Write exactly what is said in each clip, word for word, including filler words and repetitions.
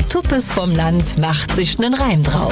Tuppes vom Land macht sich nen Reim drauf.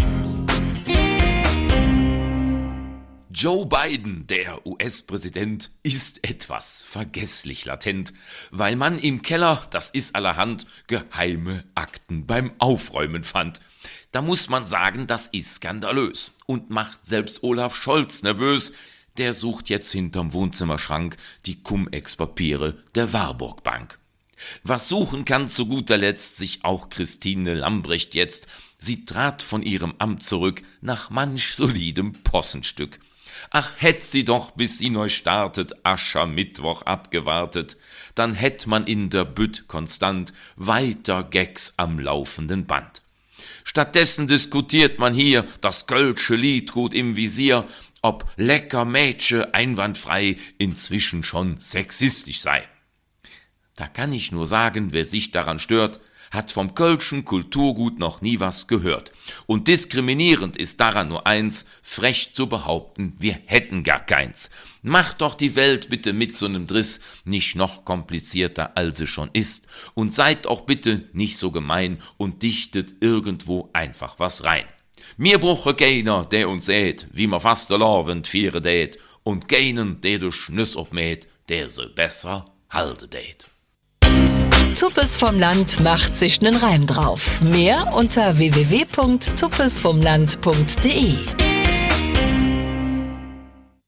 Joe Biden, der U S-Präsident, ist etwas vergesslich latent, weil man im Keller, das ist allerhand, geheime Akten beim Aufräumen fand. Da muss man sagen, das ist skandalös und macht selbst Olaf Scholz nervös. Der sucht jetzt hinterm Wohnzimmerschrank die Cum-Ex-Papiere der Warburg Bank. Was suchen kann zu guter Letzt sich auch Christine Lambrecht jetzt. Sie trat von ihrem Amt zurück nach manch solidem Possenstück. Ach, hätt sie doch, bis sie neu startet, Aschermittwoch abgewartet, dann hätt man in der Bütt konstant weiter Gags am laufenden Band. Stattdessen diskutiert man hier das Kölsche Lied gut im Visier, ob lecker Mädche einwandfrei inzwischen schon sexistisch sei. Da kann ich nur sagen, wer sich daran stört, hat vom Kölschen Kulturgut noch nie was gehört. Und diskriminierend ist daran nur eins, frech zu behaupten, wir hätten gar keins. Macht doch die Welt bitte mit so nem Driss nicht noch komplizierter, als sie schon ist. Und seid auch bitte nicht so gemein und dichtet irgendwo einfach was rein. Mir bruche keiner, der uns sät, wie ma fast erlaubend viere dät, und keinen, der durch Schnüss obmäht, der se besser halde dät. Tuppes vom Land macht sich nen Reim drauf. Mehr unter w w w punkt tuppes vom land punkt d e.